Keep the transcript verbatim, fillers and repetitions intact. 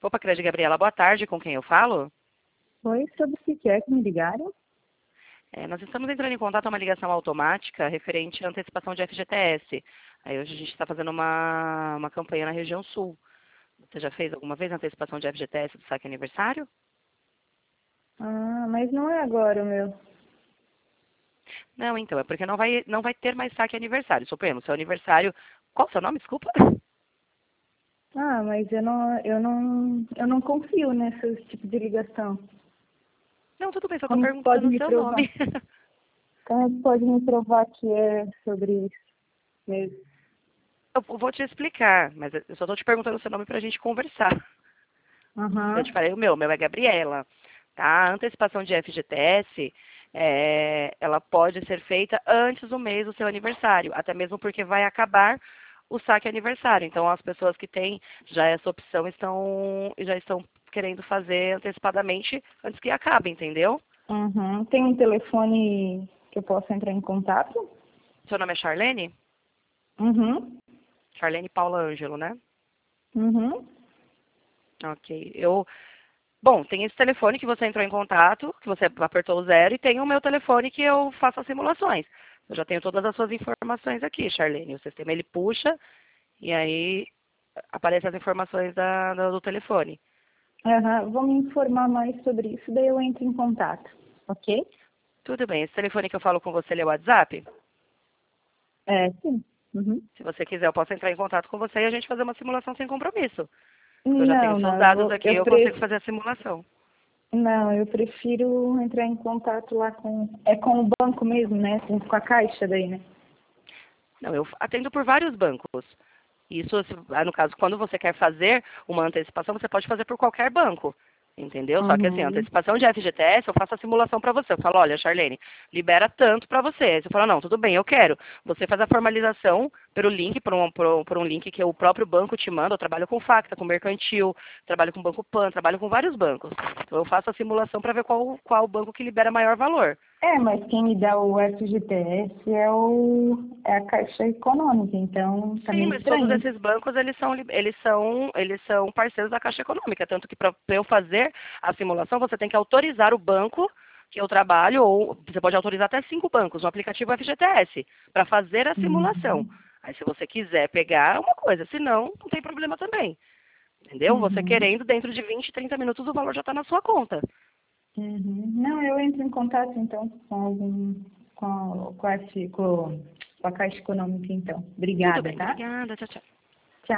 Copa Crédito Gabriela, boa tarde, com quem eu falo? Oi, sobre o que é que me ligaram? É, nós estamos entrando em contato a uma ligação automática referente à antecipação de F G T S. Aí hoje a gente está fazendo uma, uma campanha na região sul. Você já fez alguma vez a antecipação de F G T S do saque aniversário? Ah, mas não é agora o meu. Não, então, é porque não vai, não vai ter mais saque aniversário. Suponhamos, seu aniversário... Qual o seu nome, desculpa? Ah, mas eu não, eu não, eu não confio nesse tipo de ligação. Não, tudo bem, só estou Como que pode perguntando o me seu provar? nome. Como que pode me provar que é sobre isso mesmo? Eu vou te explicar, mas eu só estou te perguntando o seu nome para a gente conversar. Eu te Aham. falei o meu, o meu é Gabriela. Tá? A antecipação de F G T S, é, ela pode ser feita antes do mês do seu aniversário, até mesmo porque vai acabar o saque aniversário. Então, as pessoas que têm já essa opção estão, já estão querendo fazer antecipadamente antes que acabe, entendeu? Uhum. Tem um telefone que eu possa entrar em contato? Seu nome é Charlene? Uhum. Charlene Paula Ângelo, né? Uhum. Ok. Eu, bom, tem esse telefone que você entrou em contato, que você apertou o zero, e tem o meu telefone que eu faço as simulações. Eu já tenho todas as suas informações aqui, Charlene. O sistema ele puxa e aí aparecem as informações da, da- do telefone. Aham. Vou me informar mais sobre isso, daí eu entro em contato. Ok? Tudo bem. Esse telefone que eu falo com você ele é o WhatsApp? É, sim. Uhum. Se você quiser, eu posso entrar em contato com você e a gente fazer uma simulação sem compromisso. Porque eu já tenho Não, seus não, eu dados vou, aqui e eu eu consigo pre fazer a simulação. Não, eu prefiro entrar em contato lá com... É com o banco mesmo, né? Com com a caixa daí, né? Não, eu atendo por vários bancos. Isso, se- ah, no caso, quando você quer fazer uma antecipação, você pode fazer por qualquer banco. Entendeu? Só que assim, a Uhum. antecipação de F G T S, eu faço a simulação para você. Eu falo, olha, Charlene, libera tanto para você. Aí você fala, não, tudo bem, eu quero. Você faz a formalização pelo link, por um, por, um por um link que o próprio banco te manda. Eu trabalho com Facta, com Mercantil, trabalho com Banco Pan, trabalho com vários bancos. Então eu faço a simulação para ver qual, qual banco que libera maior valor. É, mas quem me dá o F G T S é, o... é a Caixa Econômica, então tá Sim, meio mas todos estranho. esses bancos, eles são, li- eles são, eles são parceiros da Caixa Econômica, tanto que para eu fazer a simulação, você tem que autorizar o banco que eu trabalho, ou você pode autorizar até cinco bancos no aplicativo F G T S, para fazer a simulação. Uhum. Aí, se você quiser pegar, é uma coisa, se não, não tem problema também. Entendeu? Você Uhum. querendo, dentro de vinte, trinta minutos, o valor já está na sua conta. Uhum. Não, eu entro em contato então com algum... com a, com a, com a Caixa Econômica então. Tudo Obrigada, bem, tá? obrigada, tchau, tchau.